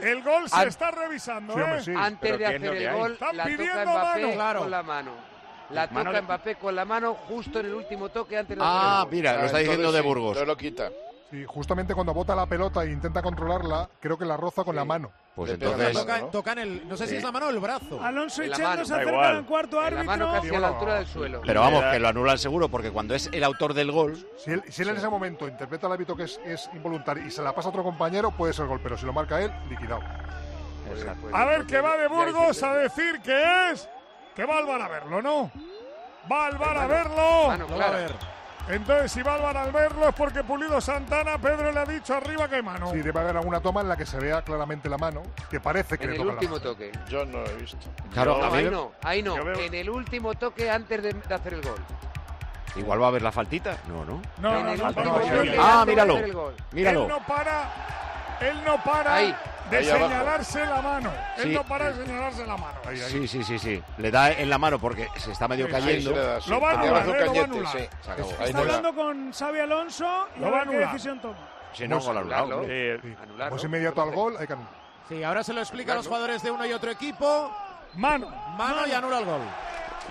El gol se está revisando, sí, hombre, sí. Antes de hacer el gol, la toca Mbappé con la mano. La toca Mbappé con la mano justo en el último toque antes de hacer el gol. Mira, lo está diciendo de Burgos. No lo quita. Sí, justamente cuando bota la pelota e intenta controlarla, creo que la roza con la mano. Pues entonces... Tocan el... No sé si es la mano o el brazo. Alonso y Chendo se acercan al cuarto árbitro. La mano casi a la altura del suelo. Pero vamos, que lo anulan seguro, porque cuando es el autor del gol... Si él en ese momento interpreta al árbitro que es involuntario y se la pasa a otro compañero, puede ser gol. Pero si lo marca él, liquidado. A ver, que va de Burgos a decir que es... Que va al VAR a verlo, ¿no? Va al VAR a verlo. Entonces, si va al VAR a verlo es porque Pulido Santana, Pedro le ha dicho arriba que hay mano. Sí, debe haber alguna toma en la que se vea claramente la mano, que parece que en le el toca último la mano. toque. Yo no lo he visto. Claro, ahí no. En el último toque antes de hacer el gol. Igual va a haber la faltita. No. En el último toque míralo. antes de hacer el gol. Míralo. Él no para ahí. de Ahí señalarse la mano. Sí. Él no para de señalarse la mano. Sí. Le da en la mano porque se está medio cayendo. Lo va a anular, lo va a anular. Sí, se acabó. Está hablando con Xavi Alonso y a ver qué decisión toma. Si no, gol anulado. Pues inmediato al gol, hay que anular. Sí, ahora se lo explica a los jugadores de uno y otro equipo. Mano y anula el gol.